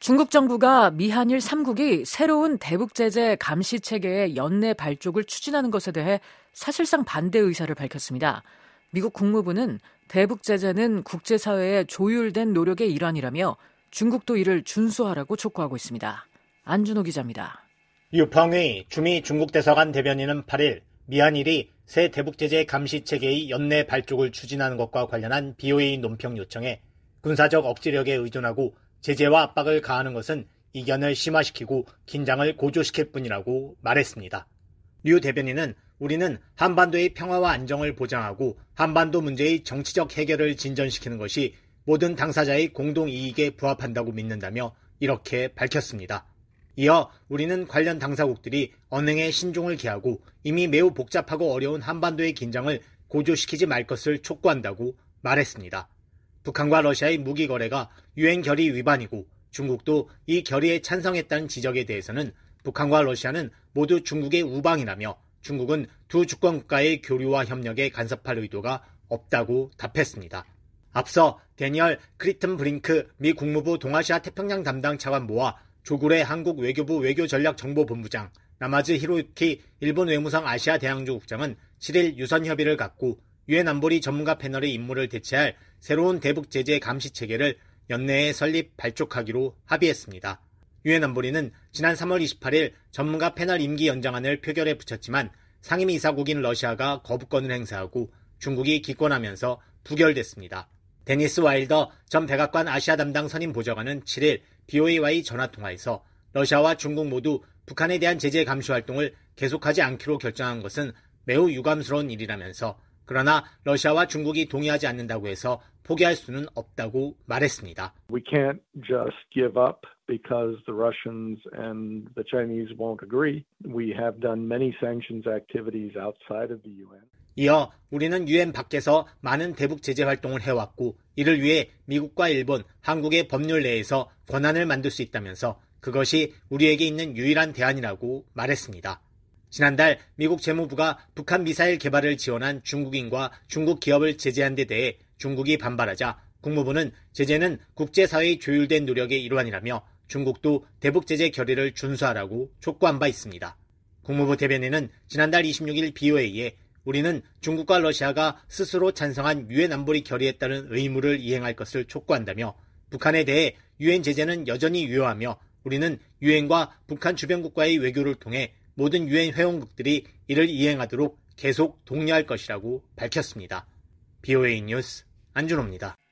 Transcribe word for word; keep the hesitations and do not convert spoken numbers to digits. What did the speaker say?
중국 정부가 미한일 삼 국이 새로운 대북 제재 감시 체계의 연내 발족을 추진하는 것에 대해 사실상 반대 의사를 밝혔습니다. 미국 국무부는 대북 제재는 국제사회의 조율된 노력의 일환이라며 중국도 이를 준수하라고 촉구하고 있습니다. 안준호 기자입니다. 유펑의 주미 중국 대사관 대변인은 팔 일 미한일이 새 대북 제재 감시 체계의 연내 발족을 추진하는 것과 관련한 비오에이 논평 요청에 군사적 억지력에 의존하고 제재와 압박을 가하는 것은 이견을 심화시키고 긴장을 고조시킬 뿐이라고 말했습니다. 류 대변인은 우리는 한반도의 평화와 안정을 보장하고 한반도 문제의 정치적 해결을 진전시키는 것이 모든 당사자의 공동 이익에 부합한다고 믿는다며 이렇게 밝혔습니다. 이어 우리는 관련 당사국들이 언행에 신중을 기하고 이미 매우 복잡하고 어려운 한반도의 긴장을 고조시키지 말 것을 촉구한다고 말했습니다. 북한과 러시아의 무기 거래가 유엔 결의 위반이고 중국도 이 결의에 찬성했다는 지적에 대해서는 북한과 러시아는 모두 중국의 우방이라며 중국은 두 주권 국가의 교류와 협력에 간섭할 의도가 없다고 답했습니다. 앞서 데니얼 크리튼 브링크 미 국무부 동아시아 태평양 담당 차관보와 조구레 한국 외교부 외교전략정보본부장, 나마즈 히로유키 일본 외무성 아시아 대항조 국장은 칠 일 유선 협의를 갖고 유엔 안보리 전문가 패널의 임무를 대체할 새로운 대북 제재 감시 체계를 연내에 설립 발족하기로 합의했습니다. 유엔 안보리는 지난 삼월 이십팔 일 전문가 패널 임기 연장안을 표결에 붙였지만 상임이사국인 러시아가 거부권을 행사하고 중국이 기권하면서 부결됐습니다. 데니스 와일더 전 백악관 아시아 담당 선임 보좌관은 칠 일 비오에이와의 전화통화에서 러시아와 중국 모두 북한에 대한 제재 감시 활동을 계속하지 않기로 결정한 것은 매우 유감스러운 일이라면서 그러나 러시아와 중국이 동의하지 않는다고 해서 포기할 수는 없다고 말했습니다. We can't just give up because the Russians and the Chinese won't agree. We have done many sanctions activities outside of the 유엔. 이어 우리는 유엔 밖에서 많은 대북 제재 활동을 해왔고 이를 위해 미국과 일본, 한국의 법률 내에서 권한을 만들 수 있다면서 그것이 우리에게 있는 유일한 대안이라고 말했습니다. 지난달 미국 재무부가 북한 미사일 개발을 지원한 중국인과 중국 기업을 제재한 데 대해 중국이 반발하자 국무부는 제재는 국제사회의 조율된 노력의 일환이라며 중국도 대북 제재 결의를 준수하라고 촉구한 바 있습니다. 국무부 대변인은 지난달 이십육 일 비오에이에 우리는 중국과 러시아가 스스로 찬성한 유엔 안보리 결의에 따른 의무를 이행할 것을 촉구한다며 북한에 대해 유엔 제재는 여전히 유효하며 우리는 유엔과 북한 주변국과의 외교를 통해 모든 유엔 회원국들이 이를 이행하도록 계속 독려할 것이라고 밝혔습니다. 비오에이 뉴스 안준호입니다.